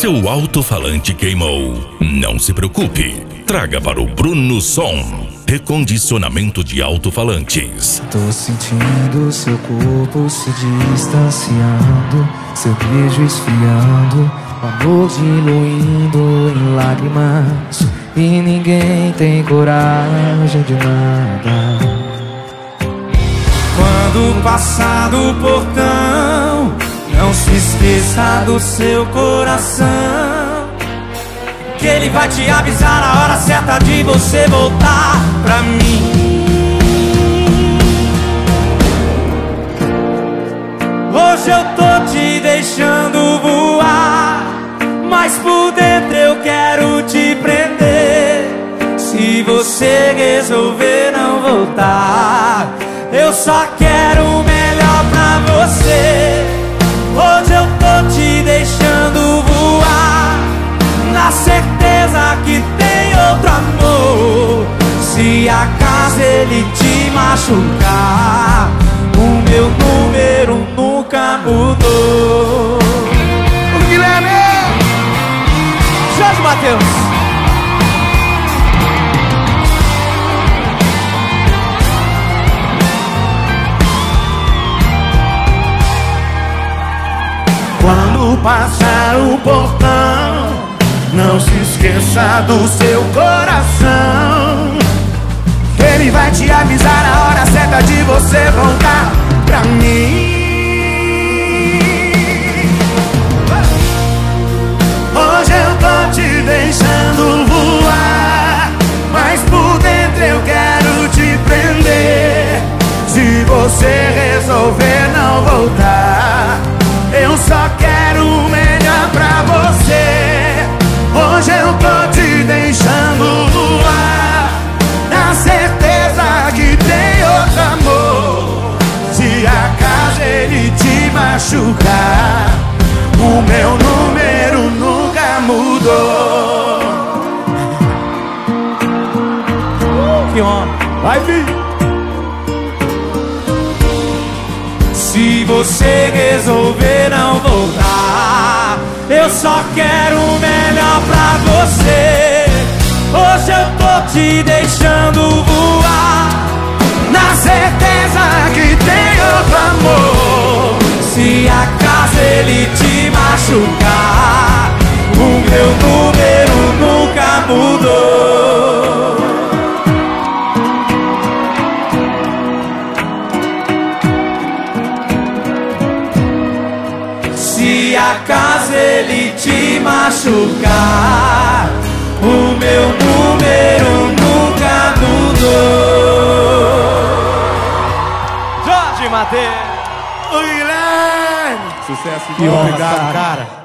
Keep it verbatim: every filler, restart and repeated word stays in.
Seu alto-falante queimou? Não se preocupe. Traga para o Bruno Som. Recondicionamento de alto-falantes. Tô sentindo seu corpo se distanciando, seu beijo esfriando, o amor diluindo em lágrimas, e ninguém tem coragem de nada. Quando passar do portão, não se esqueça do seu coração, que ele vai te avisar na hora certa de você voltar pra mim. Hoje eu tô te deixando voar, mas por dentro eu quero te prender. Se você resolver não voltar, eu só quero o melhor pra você. Hoje eu tô te deixando voar, na certeza que tem outro amor. Se acaso ele te machucar, o meu número nunca mudou. O Guilherme! Jorge Mateus! Quando passar o portão, não se esqueça do seu coração, que ele vai te avisar a hora certa de você voltar pra mim. Hoje eu tô te deixando voar, mas por dentro eu quero te prender. Se você resolver não voltar, eu só quero o melhor pra você. Hoje eu tô te deixando voar, na certeza que tem outro amor. Se acaso ele te machucar, o meu número nunca mudou. Que homem! Vai vir! Se você resolver não voltar, eu só quero o melhor pra você. Hoje eu tô te deixando voar, na certeza que tem outro amor. Se acaso ele te machucar, o meu número nunca mudou. Se acaso ele te machucar, o meu número nunca mudou. Jorge Mateus! O Guilherme! Sucesso de Obrigado, cara.